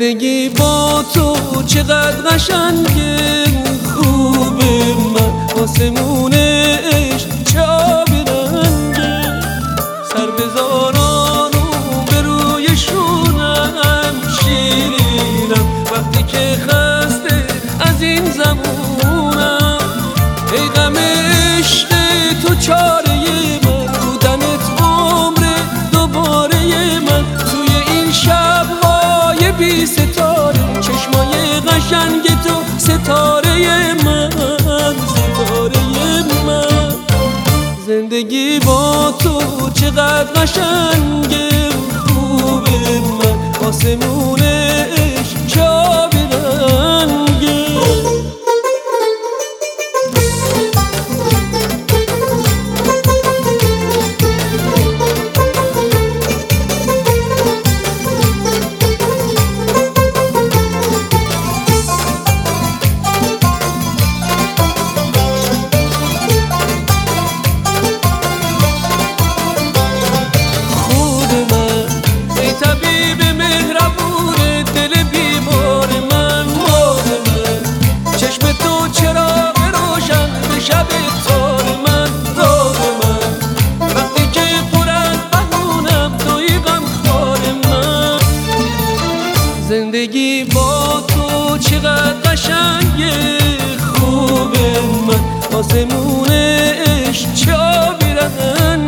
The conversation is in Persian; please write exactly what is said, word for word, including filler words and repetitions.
زندگی با تو چقدر قشنگه، خوبه من آسمونه عشق چه آبی رنگه. سر بذارانو به روی شونم شیرینم وقتی که خسته از این زمونم. ای غم عشق تو چاره من، بودنت عمر دوباره من. توی این شب‌های بی ستاره چشمای قشنگ تو ستاره من، ستاره من. زندگی با تو چقدر قشنگه، خوبه من آسمون عشق چه آبی رنگه. شب تار من داغ من وقتی که پر از بهونم توی غم خوار من. زندگی با تو چقدر قشنگه، خوبه من آسمون عشق چه آبی رنگه.